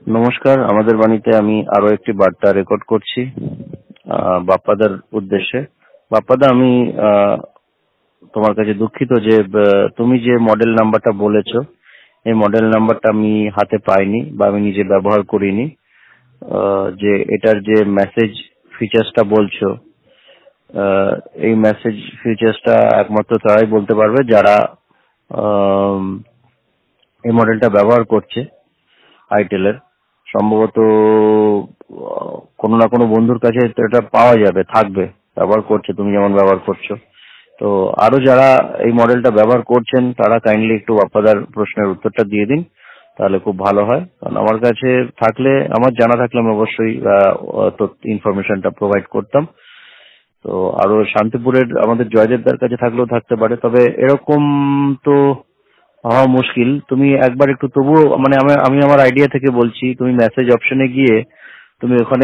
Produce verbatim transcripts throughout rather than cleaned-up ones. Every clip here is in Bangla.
নমস্কার, আমাদের বাণীতে আমি আরো একটি বার্তা রেকর্ড করছি আহ, বাপ্পাদার উদ্দেশ্যে। বাপ্পাদা, আমি আহ, তোমার কাছে দুঃখিত যে আহ, তুমি যে মডেল নাম্বারটা বলেছো, এই মডেল নাম্বারটা আমি হাতে পাইনি বা আমি নিজে ব্যবহার করিনি। আহ, যে এটার যে মেসেজ ফিচার্সটা বলছো, আহ, এই মেসেজ ফিচার্সটা একমাত্র তারাই বলতে পারবে যারা আহ, এই মডেলটা ব্যবহার করছে আইটেলের। সম্ভবত আহ, কোনো না কোনো বন্ধুর কাছে তো এটা পাওয়া যাবে, থাকবে, ব্যবহার করছে, তুমি যেমন ব্যবহার করছো। তো আরো যারা এই মডেলটা ব্যবহার করছেন তারা কাইন্ডলি একটু বাপ্পাদার প্রশ্নের উত্তরটা দিয়ে দিন, তাহলে খুব ভালো হয়। কারণ আমার কাছে থাকলে, আমার জানা থাকলে আমি অবশ্যই ইনফরমেশনটা প্রোভাইড করতাম। তো আরো শান্তিপুরের আমাদের জয়দেবদার কাছে থাকলেও থাকতে পারে, তবে এরকম তো হওয়া মুশকিল। তুমি একবার একটু তবুও, মানে আমি আমি আমার আইডিয়া থেকে বলছি, তুমি মেসেজ অপশনে গিয়ে তুমি ওখানে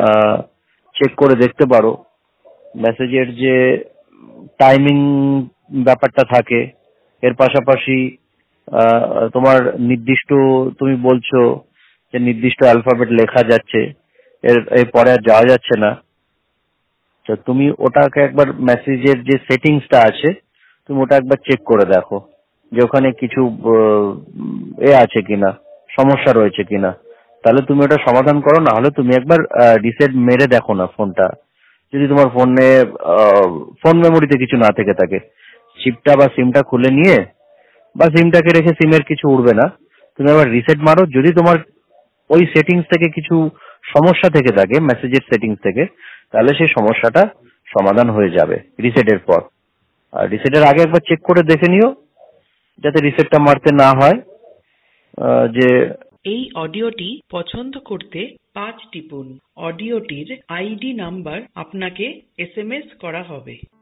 চেক করে দেখতে পারো মেসেজের যে টাইমিং ব্যাপারটা থাকে। এর পাশাপাশি আহ, তোমার নির্দিষ্ট, তুমি বলছো যে নির্দিষ্ট অ্যালফাবেট লেখা যাচ্ছে, এর এর পরে আর যাওয়া যাচ্ছে না। তো তুমি ওটাকে একবার, মেসেজের যে সেটিংসটা আছে, তুমি ওটা একবার চেক করে দেখো যে ওখানে কিছু আহ, এ আছে কিনা, সমস্যা রয়েছে কিনা। তাহলে তুমি ওটা সমাধান করো, না হলে তুমি একবার রিসেট মেরে দেখো না ফোনটা। যদি তোমার ফোনে ফোন মেমোরিতে কিছু না থেকে থাকে, চিপটা বা সিমটা খুলে নিয়ে, বা সিমটাকে রেখে, সিমের কিছু উঠবে না, তুমি আবার রিসেট মারো। যদি তোমার ওই সেটিংস থেকে কিছু সমস্যা থেকে থাকে, মেসেজের সেটিংস থেকে, তাহলে সেই সমস্যাটা সমাধান হয়ে যাবে রিসেটের পর। আর রিসেটের আগে একবার চেক করে দেখে নিও যাতে রিসেটটা মারতে না হয়। আহ, যে এই অডিওটি পছন্দ করতে পাঁচ টিপুন। অডিওটির আইডি নাম্বার আপনাকে এসএমএস করা হবে।